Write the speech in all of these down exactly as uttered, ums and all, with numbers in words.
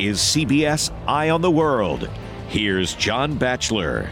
is C B S Eye on the World. Here's John Batchelor.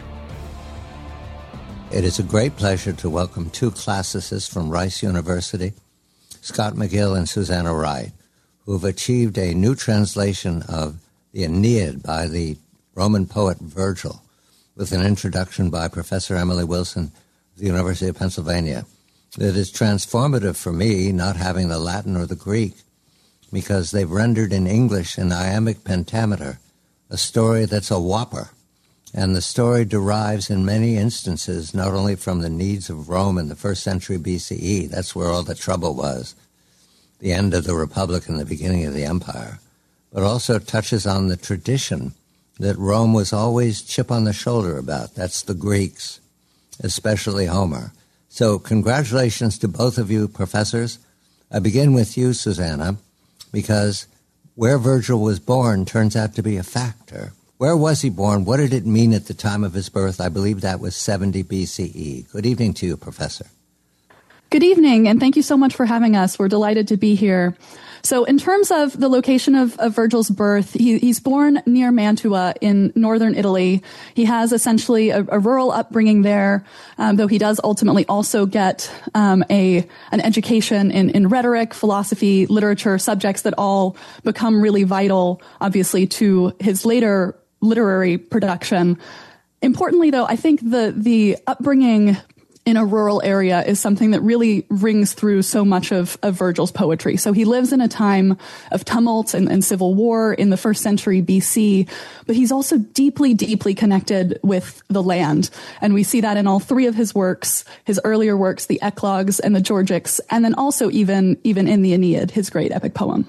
It is a great pleasure to welcome two classicists from Rice University, Scott McGill and Susanna Wright, who have achieved a new translation of the Aeneid by the Roman poet Virgil, with an introduction by Professor Emily Wilson of the University of Pennsylvania. It is transformative for me, not having the Latin or the Greek, because they've rendered in English in iambic pentameter a story that's a whopper. And the story derives in many instances not only from the needs of Rome in the first century B C E, that's where all the trouble was, the end of the Republic and the beginning of the Empire, but also touches on the tradition that Rome was always chip on the shoulder about. That's the Greeks, especially Homer. So congratulations to both of you, professors. I begin with you, Susanna, because where Virgil was born turns out to be a factor. Where was he born? What did it mean at the time of his birth? I believe that was seventy B C E. Good evening to you, Professor. Good evening, and thank you so much for having us. We're delighted to be here. So in terms of the location of, of Virgil's birth, he, he's born near Mantua in northern Italy. He has essentially a, a rural upbringing there, um, though he does ultimately also get um, a an education in, in rhetoric, philosophy, literature, subjects that all become really vital, obviously, to his later literary production. Importantly, though, I think the the upbringing in a rural area is something that really rings through so much of, of Virgil's poetry. So he lives in a time of tumult and, and civil war in the first century B C, but he's also deeply, deeply connected with the land. And we see that in all three of his works, his earlier works, the Eclogues and the Georgics, and then also even, even in the Aeneid, his great epic poem.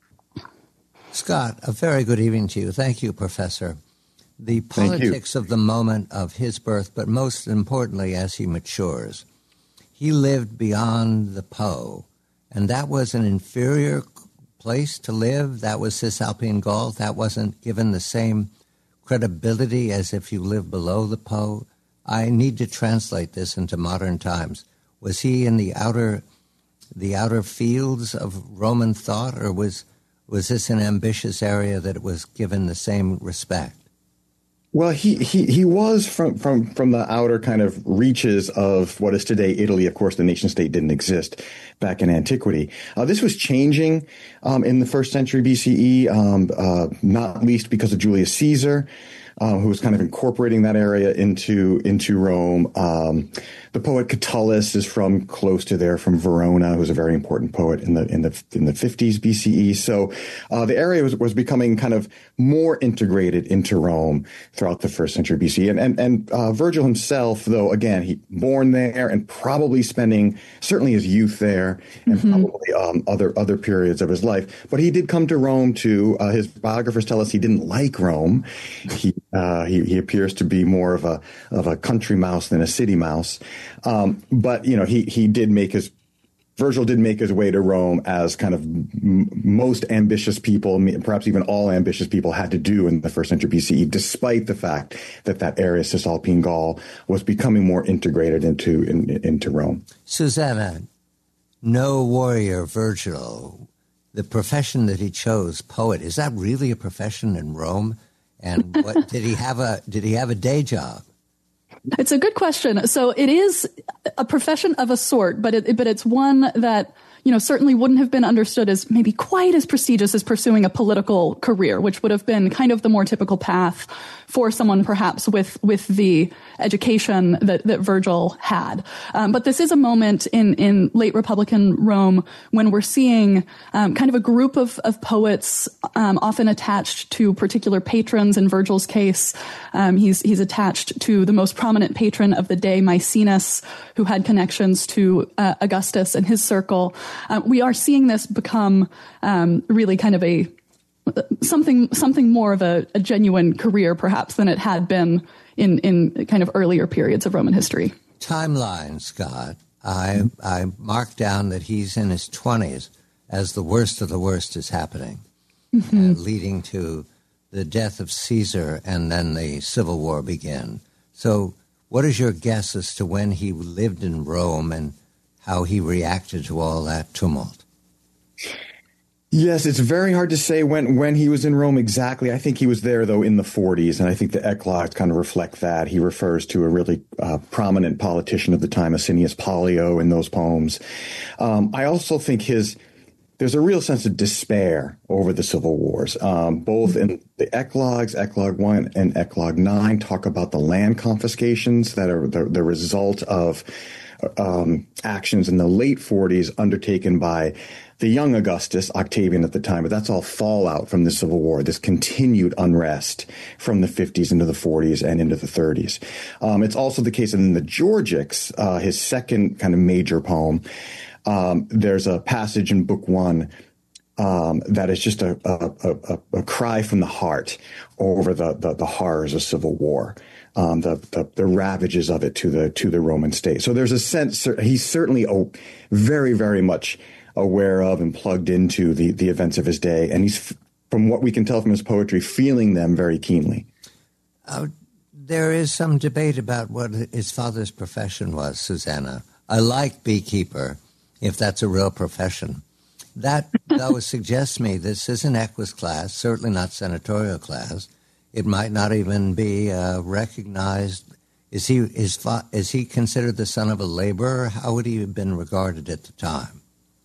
Scott, a very good evening to you. Thank you, Professor. The politics of the moment of his birth, but most importantly, as he matures, he lived beyond the Po, and that was an inferior place to live. That was Cisalpine Gaul. That wasn't given the same credibility as if you lived below the Po. I need to translate this into modern times. Was he in the outer, the outer fields of Roman thought, or was was this an ambitious area that was given the same respect? Well, he, he, he was from, from, from the outer kind of reaches of what is today Italy. Of course, the nation state didn't exist back in antiquity. Uh, this was changing um, in the first century B C E, um, uh, not least because of Julius Caesar, uh, who was kind of incorporating that area into into Rome. Um, the poet Catullus is from close to there, from Verona, who's a very important poet in the in the in the fifties B C E. So uh, the area was was becoming kind of more integrated into Rome throughout the first century B C E. And and and uh, Virgil himself, though, again, he born there and probably spending certainly his youth there, and mm-hmm. probably um, other other periods of his life. But he did come to Rome too. Uh, his biographers tell us he didn't like Rome. He uh, he he appears to be more of a of a country mouse than a city mouse. Um, but, you know, he, he did make his, Virgil did make his way to Rome as kind of m- most ambitious people, perhaps even all ambitious people had to do in the first century B C E, despite the fact that that area, Cisalpine Gaul, was becoming more integrated into, in, into Rome. Susanna, no warrior Virgil, the profession that he chose, poet, is that really a profession in Rome? And what, did he have a, did he have a day job? It's a good question. So it is a profession of a sort, but it, but it's one that, you know, certainly wouldn't have been understood as maybe quite as prestigious as pursuing a political career, which would have been kind of the more typical path for someone perhaps with, with the education that, that Virgil had. Um, but this is a moment in, in late Republican Rome when we're seeing um, kind of a group of, of poets um, often attached to particular patrons. In Virgil's case, um, he's, he's attached to the most prominent patron of the day, Maecenas, who had connections to uh, Augustus and his circle. Uh, we are seeing this become um, really kind of a something something more of a, a genuine career, perhaps, than it had been in, in kind of earlier periods of Roman history. Timeline, Scott. I I marked down that he's in his twenties as the worst of the worst is happening, mm-hmm. uh, leading to the death of Caesar and then the Civil War begin. So what is your guess as to when he lived in Rome and how he reacted to all that tumult? Yes, it's very hard to say when, when he was in Rome exactly. I think he was there, though, in the forties, and I think the eclogues kind of reflect that. He refers to a really uh, prominent politician of the time, Asinius Pollio, in those poems. Um, I also think his there's a real sense of despair over the civil wars. Um, both in the eclogues, Eclogue one and Eclogue nine, talk about the land confiscations that are the, the result of um, actions in the late forties undertaken by the young Augustus, Octavian at the time, but that's all fallout from the Civil War, this continued unrest from the fifties into the forties and into the thirties. Um, it's also the case in the Georgics, uh, his second kind of major poem. Um, there's a passage in Book One um, that is just a, a, a, a cry from the heart over the, the, the horrors of civil war, um, the, the the ravages of it to the to the Roman state. So there's a sense he's certainly a, very, very much aware of and plugged into the, the events of his day. And he's, from what we can tell from his poetry, feeling them very keenly. Uh, there is some debate about what his father's profession was, Susanna. I like beekeeper, if that's a real profession. That, though, suggests me this is an equus class, certainly not senatorial class. It might not even be uh, recognized. Is he, is, fa- is he considered the son of a laborer? How would he have been regarded at the time?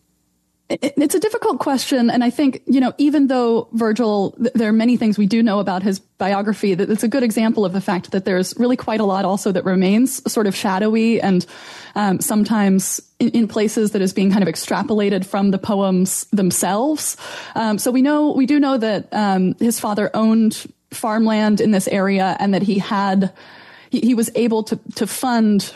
It's a difficult question. And I think, you know, even though Virgil, there are many things we do know about his biography, that it's a good example of the fact that there's really quite a lot also that remains sort of shadowy and um, sometimes in, in places that is being kind of extrapolated from the poems themselves. Um, so we know, we do know that um, his father owned farmland in this area and that he had, he, he was able to, to fund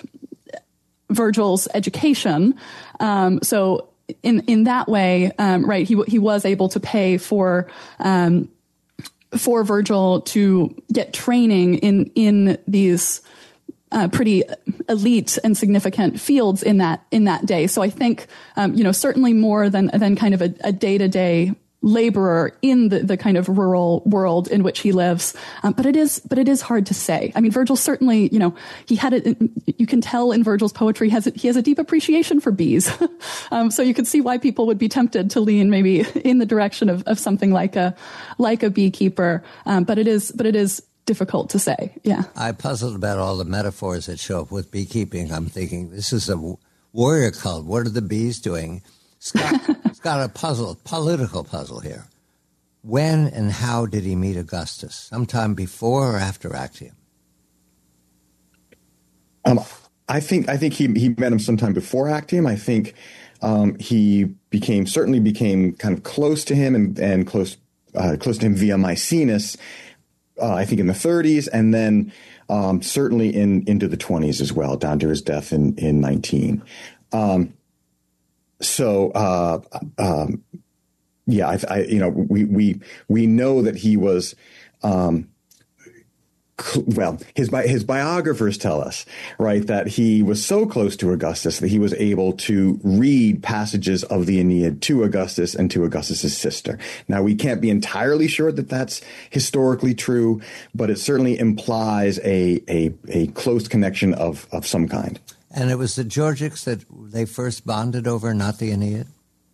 Virgil's education. Um, so In in that way, um, right, he he was able to pay for um, for Virgil to get training in in these uh, pretty elite and significant fields in that in that day. So I think um, you know certainly more than than kind of a day to day laborer in the, the kind of rural world in which he lives. Um, but it is, but it is hard to say. I mean, Virgil certainly, you know, he had it, you can tell in Virgil's poetry, has he has a deep appreciation for bees. um, so you could see why people would be tempted to lean maybe in the direction of, of something like a, like a beekeeper. Um, but it is, but it is difficult to say. Yeah. I puzzled about all the metaphors that show up with beekeeping. I'm thinking this is a warrior cult. What are the bees doing? Scott, Scott, a puzzle, political puzzle here. When and how did he meet Augustus? Sometime before or after Actium? Um, I think I think he he met him sometime before Actium. I think um, he became certainly became kind of close to him and and close uh, close to him via Maecenas. Uh, I think in the thirties, and then um, certainly in into the twenties as well, down to his death in in nineteen. Um, So, uh, um, yeah, I, I, you know, we, we, we know that he was, um, cl- well, his, bi- his biographers tell us, right, that he was so close to Augustus that he was able to read passages of the Aeneid to Augustus and to Augustus's sister. Now, we can't be entirely sure that that's historically true, but it certainly implies a, a, a close connection of, of some kind. And it was the Georgics that they first bonded over, not the Aeneid?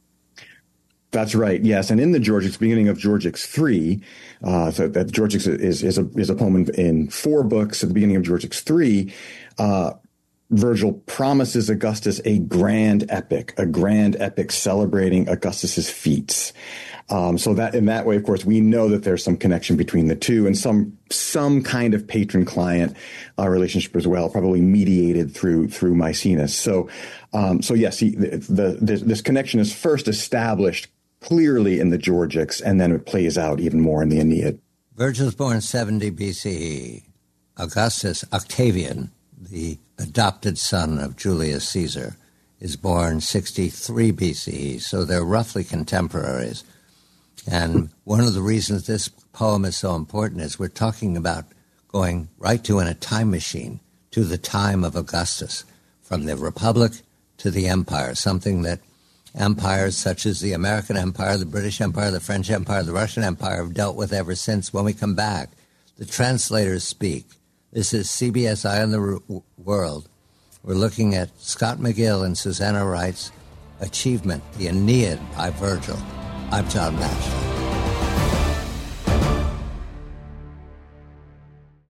That's right, yes. And in the Georgics, beginning of Georgics three, uh, so that Georgics is, is, a, is a poem in, in four books. At the beginning of Georgics three, uh, Virgil promises Augustus a grand epic, a grand epic celebrating Augustus's feats. Um, so that in that way, of course, we know that there's some connection between the two and some some kind of patron-client uh, relationship as well, probably mediated through through Maecenas. So, um, so yes, he, the, the, this, this connection is first established clearly in the Georgics, and then it plays out even more in the Aeneid. Virgil's born seventy B C E. Augustus Octavian, the adopted son of Julius Caesar, is born sixty-three B C E. So they're roughly contemporaries. And one of the reasons this poem is so important is we're talking about going right to in a time machine to the time of Augustus, from the Republic to the Empire, something that empires such as the American Empire, the British Empire, the French Empire, the Russian Empire have dealt with ever since. When we come back, the translators speak. This is C B S Eye on the R- World. We're looking at Scott McGill and Susanna Wright's achievement, the Aeneid by Virgil. I'm John Batchelor.